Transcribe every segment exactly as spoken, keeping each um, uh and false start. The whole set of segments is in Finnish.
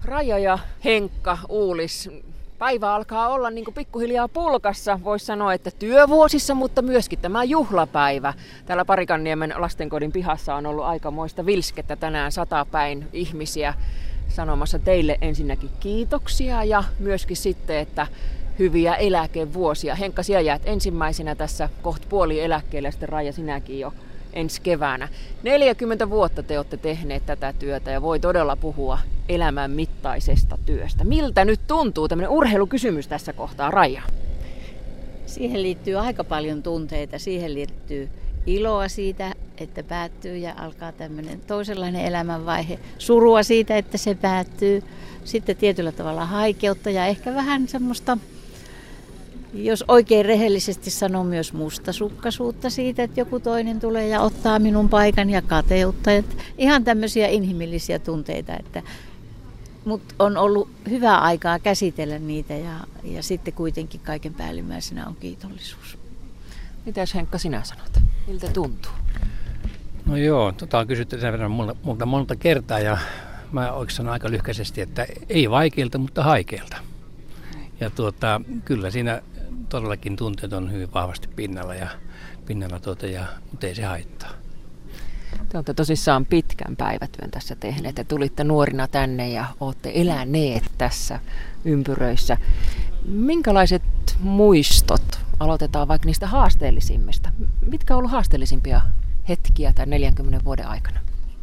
Raija ja Henkka Uulis, päivä alkaa olla niin kuin pikkuhiljaa pulkassa. Voisi sanoa, että työvuosissa, mutta myöskin tämä juhlapäivä. Täällä Parikanniemen lastenkodin pihassa on ollut aikamoista vilskettä tänään satapäin ihmisiä sanomassa teille ensinnäkin kiitoksia ja myöskin sitten, että hyviä eläkevuosia. Henkka, sinä jäät ensimmäisenä tässä kohta puoli eläkkeelle ja sitten Raija sinäkin jo ensi keväänä. neljäkymmentä vuotta te olette tehneet tätä työtä ja voi todella puhua elämän mittaisesta työstä. Miltä nyt tuntuu tämmöinen urheilukysymys tässä kohtaa, Raija? Siihen liittyy aika paljon tunteita. Siihen liittyy iloa siitä, että päättyy ja alkaa tämmöinen toisenlainen elämänvaihe. Surua siitä, että se päättyy. Sitten tietyllä tavalla haikeutta ja ehkä vähän semmoista, jos oikein rehellisesti sanon, myös mustasukkaisuutta siitä, että joku toinen tulee ja ottaa minun paikan ja kateutta. Että ihan tämmöisiä inhimillisiä tunteita, että, mutta on ollut hyvää aikaa käsitellä niitä ja, ja sitten kuitenkin kaiken päällimmäisenä on kiitollisuus. Mitäs Henkka sinä sanot? Miltä tuntuu? No joo, tota on kysytty sen verran multa monta kertaa ja mä oikein sanon aika lyhkäisesti, että ei vaikeilta, mutta haikeilta. Ja tuota, kyllä siinä todellakin tunteet on hyvin vahvasti pinnalla, ja, pinnalla tuota, ja, mutta ei se haittaa. Te olette tosissaan pitkän päivätyön tässä tehneet. Te tulitte nuorina tänne ja olette eläneet tässä ympyröissä. Minkälaiset muistot? Aloitetaan vaikka niistä haasteellisimmista. Mitkä on ollut haasteellisimpia hetkiä tämän neljänkymmenen vuoden aikana?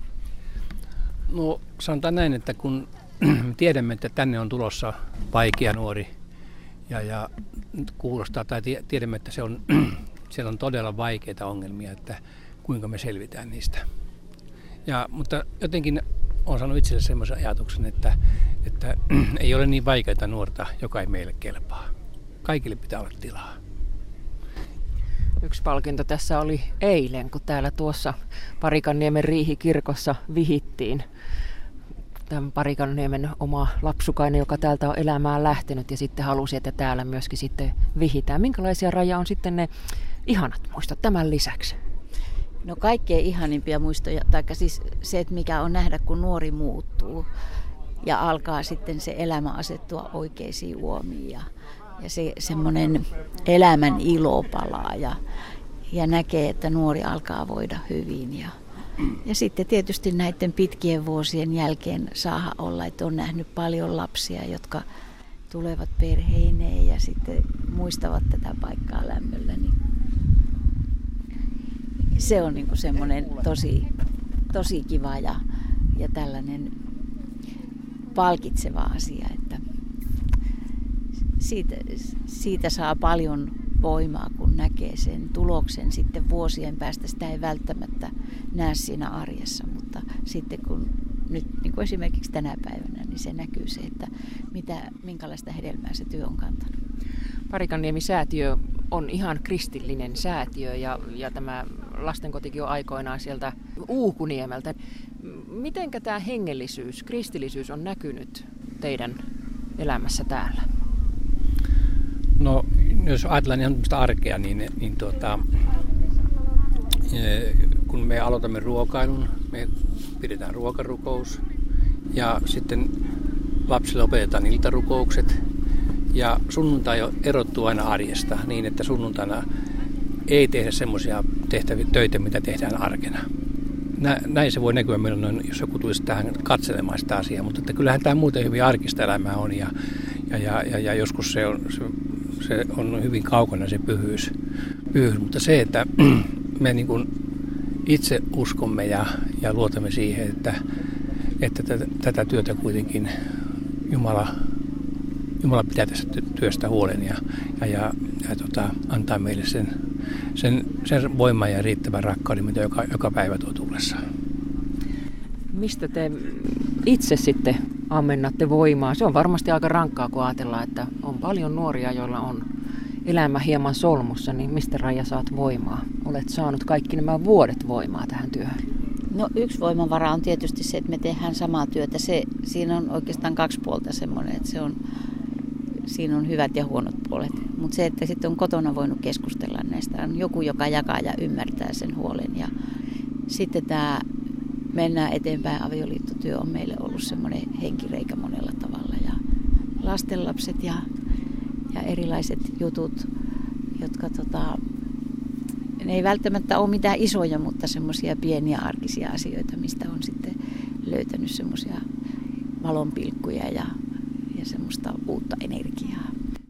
No sanotaan näin, että kun tiedämme, että tänne on tulossa vaikea nuori ja, ja kuulostaa tai tiedämme, että se on, siellä on todella vaikeita ongelmia, että kuinka me selvitään niistä. Ja, mutta jotenkin olen saanut itselle semmoisen ajatuksen, että, että ei ole niin vaikeita nuorta, joka ei meille kelpaa. Kaikille pitää olla tilaa. Yksi palkinto tässä oli eilen, kun täällä tuossa Parikanniemen riihikirkossa vihittiin tämän Parikanniemen oma lapsukainen, joka täältä on elämään lähtenyt ja sitten halusi, että täällä myöskin sitten vihitään. Minkälaisia, Raija, on sitten ne ihanat muistot tämän lisäksi? No kaikkein ihanimpia muistoja, tai siis se, että mikä on nähdä, kun nuori muuttuu ja alkaa sitten se elämä asettua oikeisiin uomiin ja, ja se semmoinen elämän ilo palaa ja, ja näkee, että nuori alkaa voida hyvin. Ja, ja sitten tietysti näiden pitkien vuosien jälkeen saa olla, että on nähnyt paljon lapsia, jotka tulevat perheineen ja sitten muistavat tätä paikkaa lämmöllä. Niin se on niin kuin semmoinen tosi, tosi kiva ja, ja tällainen palkitseva asia, että siitä, siitä saa paljon voimaa, kun näkee sen tuloksen sitten vuosien päästä. Sitä ei välttämättä näe siinä arjessa, mutta sitten kun nyt niin kuin esimerkiksi tänä päivänä, niin se näkyy se, että mitä, minkälaista hedelmää se työ on kantanut. Parikanniemi-säätiö on ihan kristillinen säätiö ja, ja tämä lastenkotikin on aikoinaan sieltä Uukuniemeltä. Mitenkä tämä hengellisyys, kristillisyys on näkynyt teidän elämässä täällä? No, jos ajatellaan ihan arkea, niin, niin tuota, kun me aloitamme ruokailun, me pidetään ruokarukous ja sitten lapsille opetetaan iltarukoukset ja sunnuntai erottuu aina arjesta niin, että sunnuntaina ei tehdä semmoisia tehtäviä töitä, mitä tehdään arkena. Näin se voi näkyä meillä, jos joku tulisi tähän katselemaan sitä asiaa, mutta että kyllähän tämä muuten hyvin arkista elämää on ja, ja, ja, ja joskus se on, se, se on hyvin kaukana se pyhyys. pyhyys. Mutta se, että me niin kuin itse uskomme ja, ja luotamme siihen, että, että tätä, tätä työtä kuitenkin Jumala, Jumala pitää tästä työstä huolen ja, ja, ja, ja tota, antaa meille sen, sen, sen voiman ja riittävän rakkauden, mitä joka, joka päivä tuo tullessaan. Mistä te itse sitten ammennatte voimaa? Se on varmasti aika rankkaa, kun ajatellaan, että on paljon nuoria, joilla on elämä hieman solmussa, niin mistä, Raija, saat voimaa? Olet saanut kaikki nämä vuodet voimaa tähän työhön. No yksi voimavara on tietysti se, että me tehdään samaa työtä. Se, siinä on oikeastaan kaksi puolta semmoinen, että se on, siinä on hyvät ja huonot puolet. Mutta se, että sitten on kotona voinut keskustella näistä, on joku, joka jakaa ja ymmärtää sen huolen. Ja sitten tämä mennään eteenpäin. Avioliittotyö on meille ollut semmoinen henkireikä monella tavalla. Ja lastenlapset ja, ja erilaiset jutut, jotka tota, ne ei välttämättä ole mitään isoja, mutta semmoisia pieniä arkisia asioita, mistä on sitten löytänyt semmoisia valonpilkkuja ja, ja semmoista uutta energiaa.